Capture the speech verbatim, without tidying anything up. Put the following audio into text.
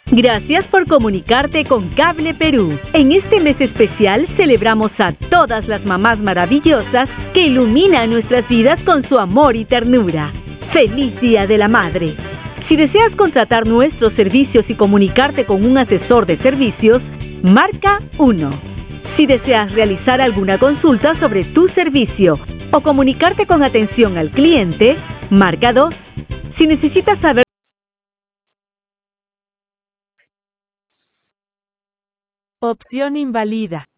Gracias por comunicarte con Cable Perú. En este mes especial celebramos a todas las mamás maravillosas que iluminan nuestras vidas con su amor y ternura. ¡Feliz Día de la Madre! Si deseas contratar nuestros servicios y comunicarte con un asesor de servicios, marca uno. Si deseas realizar alguna consulta sobre tu servicio o comunicarte con atención al cliente, marca dos. Si necesitas saber Opción invalida.